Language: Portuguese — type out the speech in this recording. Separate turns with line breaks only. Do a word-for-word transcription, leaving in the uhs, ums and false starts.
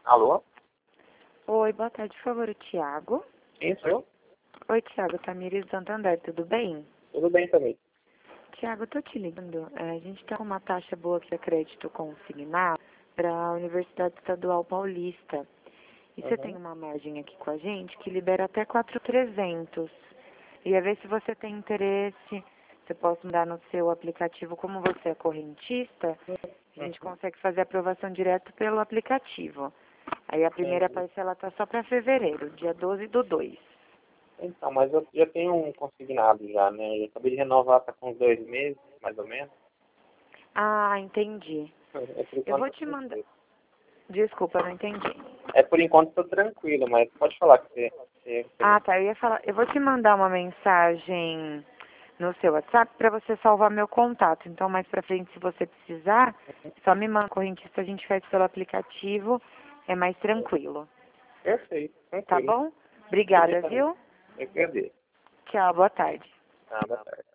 Alô?
Oi, boa tarde, por favor, o Thiago.
Quem sou eu?
Oi, Thiago, Tamires do Santander, tudo bem?
Tudo bem também.
Thiago, eu tô te ligando. É, a gente tá com uma taxa boa aqui de crédito consignado para a Universidade Estadual Paulista. E você tem
Uhum.
uma margem aqui com a gente que libera até quatro mil e trezentos. Ia ver se você tem interesse. Você pode mandar no seu aplicativo, como você é correntista, a gente
Uhum.
consegue fazer a aprovação direto pelo aplicativo. Aí a primeira
Entendi.
parcela tá só para fevereiro, dia doze do dois.
Então, mas eu já tenho um consignado já, né? Eu acabei de renovar, tá com uns dois meses, mais ou menos.
Ah, entendi.
É por
Eu
enquanto
vou
tô
te mandar.
tranquilo.
Desculpa, não entendi.
É por enquanto tô tranquilo, mas pode falar que você, você,
Ah,
você...
tá. Eu ia falar. Eu vou te mandar uma mensagem no seu WhatsApp para você salvar meu contato. Então, mais pra frente, se você precisar, só me manda correntista, a gente faz pelo aplicativo. É mais tranquilo.
Perfeito,
Tá
tranquilo.
bom? Obrigada,
Perfeitamente.
viu?
Eu que agradeço.
Tchau, boa tarde.
Ah, boa tarde.